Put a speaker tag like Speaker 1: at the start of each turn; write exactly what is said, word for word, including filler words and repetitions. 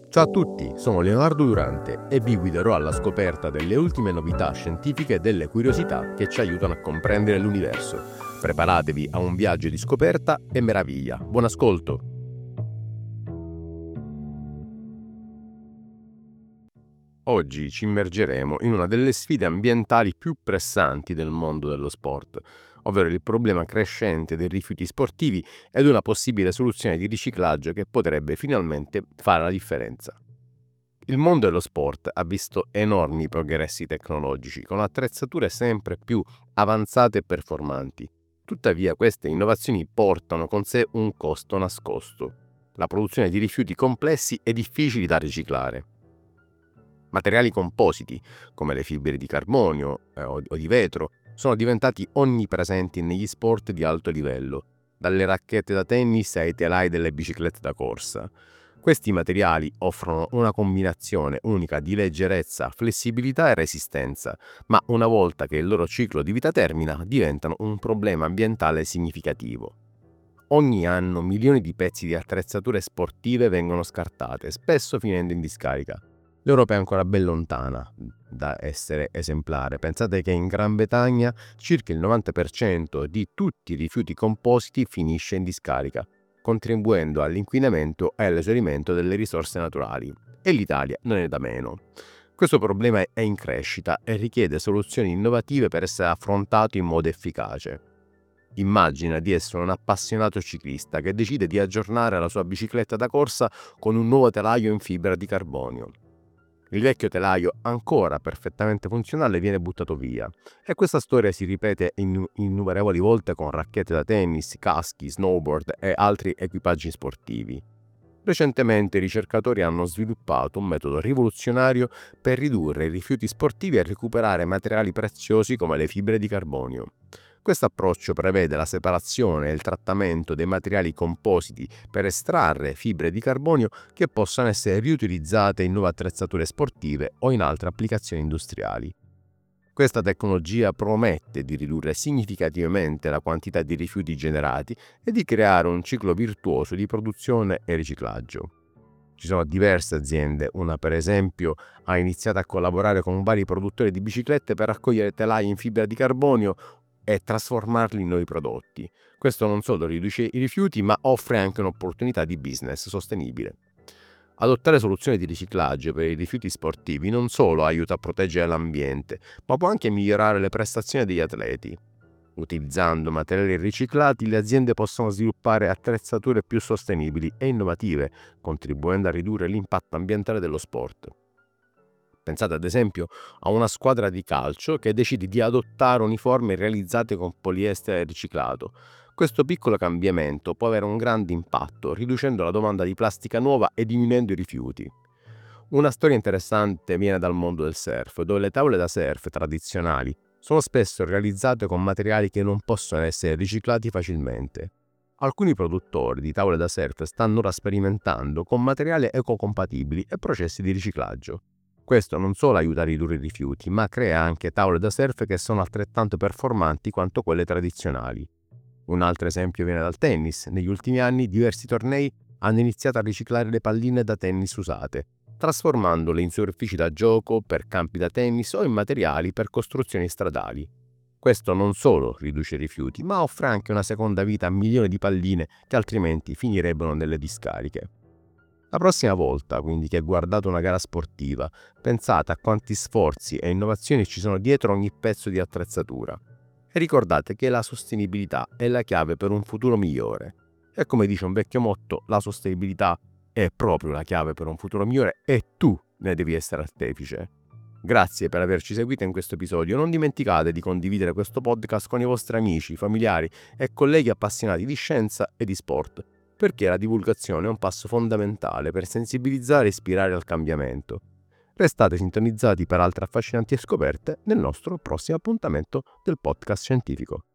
Speaker 1: Ciao a tutti, sono Leonardo Durante e vi guiderò alla scoperta delle ultime novità scientifiche e delle curiosità che ci aiutano a comprendere l'universo. Preparatevi a un viaggio di scoperta e meraviglia. Buon ascolto! Oggi ci immergeremo in una delle sfide ambientali più pressanti del mondo dello sport, ovvero il problema crescente dei rifiuti sportivi ed una possibile soluzione di riciclaggio che potrebbe finalmente fare la differenza. Il mondo dello sport ha visto enormi progressi tecnologici, con attrezzature sempre più avanzate e performanti. Tuttavia, queste innovazioni portano con sé un costo nascosto: la produzione di rifiuti complessi e difficili da riciclare. Materiali compositi, come le fibre di carbonio eh, o o di vetro, sono diventati onnipresenti negli sport di alto livello, dalle racchette da tennis ai telai delle biciclette da corsa. Questi materiali offrono una combinazione unica di leggerezza, flessibilità e resistenza, ma una volta che il loro ciclo di vita termina, diventano un problema ambientale significativo. Ogni anno milioni di pezzi di attrezzature sportive vengono scartate, spesso finendo in discarica. L'Europa è ancora ben lontana da essere esemplare. Pensate che in Gran Bretagna circa il novanta per cento di tutti i rifiuti compositi finisce in discarica, contribuendo all'inquinamento e all'esaurimento delle risorse naturali. E l'Italia non è da meno. Questo problema è in crescita e richiede soluzioni innovative per essere affrontato in modo efficace. Immagina di essere un appassionato ciclista che decide di aggiornare la sua bicicletta da corsa con un nuovo telaio in fibra di carbonio. Il vecchio telaio, ancora perfettamente funzionale, viene buttato via, e questa storia si ripete in innumerevoli volte con racchette da tennis, caschi, snowboard e altri equipaggi sportivi. Recentemente i ricercatori hanno sviluppato un metodo rivoluzionario per ridurre i rifiuti sportivi e recuperare materiali preziosi come le fibre di carbonio. Questo approccio prevede la separazione e il trattamento dei materiali compositi per estrarre fibre di carbonio che possano essere riutilizzate in nuove attrezzature sportive o in altre applicazioni industriali. Questa tecnologia promette di ridurre significativamente la quantità di rifiuti generati e di creare un ciclo virtuoso di produzione e riciclaggio. Ci sono diverse aziende, una per esempio ha iniziato a collaborare con vari produttori di biciclette per raccogliere telai in fibra di carbonio e trasformarli in nuovi prodotti. Questo non solo riduce i rifiuti, ma offre anche un'opportunità di business sostenibile. Adottare soluzioni di riciclaggio per i rifiuti sportivi non solo aiuta a proteggere l'ambiente, ma può anche migliorare le prestazioni degli atleti. Utilizzando materiali riciclati, le aziende possono sviluppare attrezzature più sostenibili e innovative, contribuendo a ridurre l'impatto ambientale dello sport. Pensate ad esempio a una squadra di calcio che decide di adottare uniformi realizzati con poliestere riciclato. Questo piccolo cambiamento può avere un grande impatto, riducendo la domanda di plastica nuova e diminuendo i rifiuti. Una storia interessante viene dal mondo del surf, dove le tavole da surf tradizionali sono spesso realizzate con materiali che non possono essere riciclati facilmente. Alcuni produttori di tavole da surf stanno ora sperimentando con materiali ecocompatibili e processi di riciclaggio. Questo non solo aiuta a ridurre i rifiuti, ma crea anche tavole da surf che sono altrettanto performanti quanto quelle tradizionali. Un altro esempio viene dal tennis. Negli ultimi anni diversi tornei hanno iniziato a riciclare le palline da tennis usate, trasformandole in superfici da gioco per campi da tennis o in materiali per costruzioni stradali. Questo non solo riduce i rifiuti, ma offre anche una seconda vita a milioni di palline che altrimenti finirebbero nelle discariche. La prossima volta, quindi, che guardate una gara sportiva, pensate a quanti sforzi e innovazioni ci sono dietro ogni pezzo di attrezzatura. E ricordate che la sostenibilità è la chiave per un futuro migliore. E come dice un vecchio motto, la sostenibilità è proprio la chiave per un futuro migliore e tu ne devi essere artefice. Grazie per averci seguito in questo episodio. Non dimenticate di condividere questo podcast con i vostri amici, familiari e colleghi appassionati di scienza e di sport, perché la divulgazione è un passo fondamentale per sensibilizzare e ispirare al cambiamento. Restate sintonizzati per altre affascinanti scoperte nel nostro prossimo appuntamento del podcast scientifico.